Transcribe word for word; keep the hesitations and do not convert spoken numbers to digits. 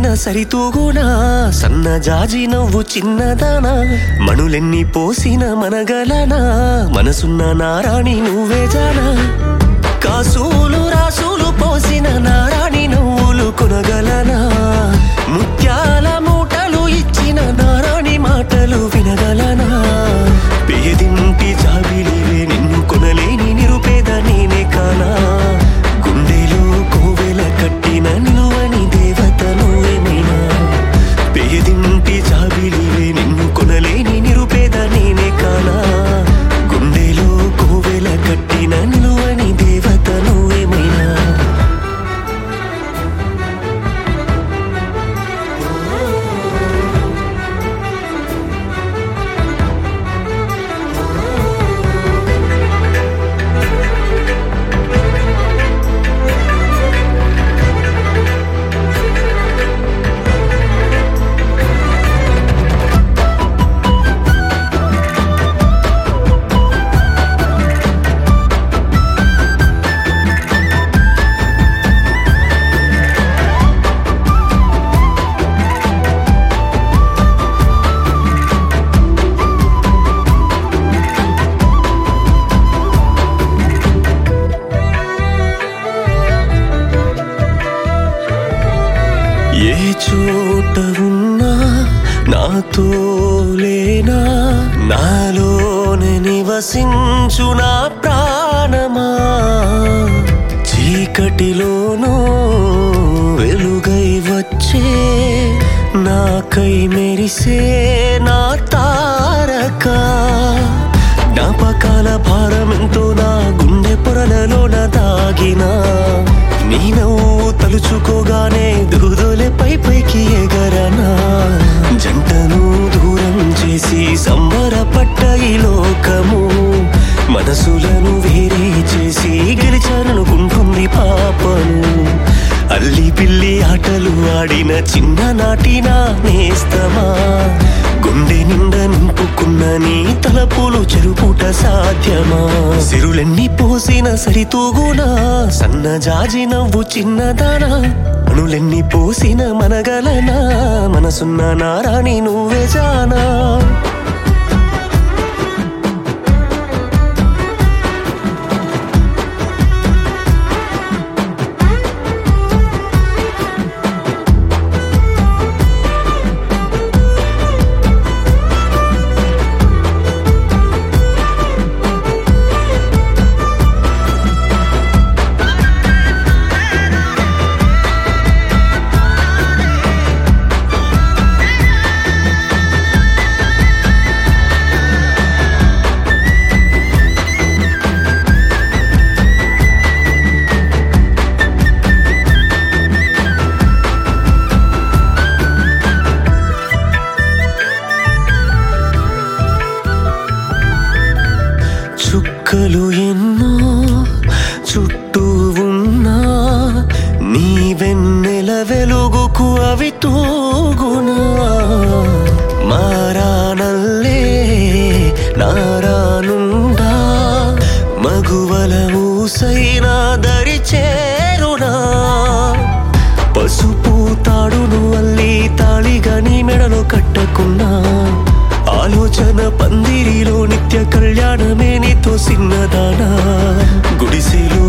సరితూగునా సన్న జాజి నవ్వు చిన్నదానా మణులెన్ని పోసిన మనగలనా మనసున్న నారాణి నువ్వే జానా కాసులు రాసులు పోసిన నారాణి నవ్వులు కొనగలనా ముత్యాల మూటలు ఇచ్చిన నారాణి మాటలు వినగలనా పేదింటి జాబిలివే నిన్ను కొనలేని నిరుపేద నేనే కానా గుండెలో కోవెల కట్టిన నిలువని దేవత నువ్వేమైనా పేదింటి జాబిలివే నిన్ను కొనలేని నిరుపేద నేనే కానా గుండెలో కోవెల కట్టిన నిలువని దేవత నువ్వేమైనా ఏ చోట ఉన్నా నాతో లేనా నాలోనే నివసించు నా ప్రాణమా చీకటిలోనూ వెలుగై వచ్చే నాకై మెరిసే నా తారక జ్ఞాపకాల భారమెంతో నా గుండె పొరలలోన దాగినా నీ నవ్వు తలుచుకోగానే దూదోలే పై పైకి ఎగరనా జంటను దూరం చేసి సంబరపట్ట ఈ లోకము మనసులను వేరే చేసి గెలిచారనుకుంటుంది పాపను అల్లి పిల్లి ఆటలు ఆడిన చిన్ననాటి నా నేస్తమా గుండె నిండా నింపుకున్న నీ తలపులు చెరుపుట సాధ్యమా సిరులెన్ని పోసిన సరితూగునా సన్న జాజి నవ్వు చిన్నదానా అణులెన్ని పోసిన మనగలనా మనసున్న నారాణి నువ్వే జానా చుక్కలు ఎన్నో చుట్టూ ఉన్నా నీ వెన్నెల వెలుగుకు అవి తూగునా మారానల్లే నారానుండా మగువల ఊసైనా దరి చేరునా పసుపు తాడును అల్లి తాళిగా నీ మెడలో కట్టకున్నా ఆలోచన పందిరిలో నిత్య కళ్యాణమే నీతో సిన్నదానా గుడిసెలు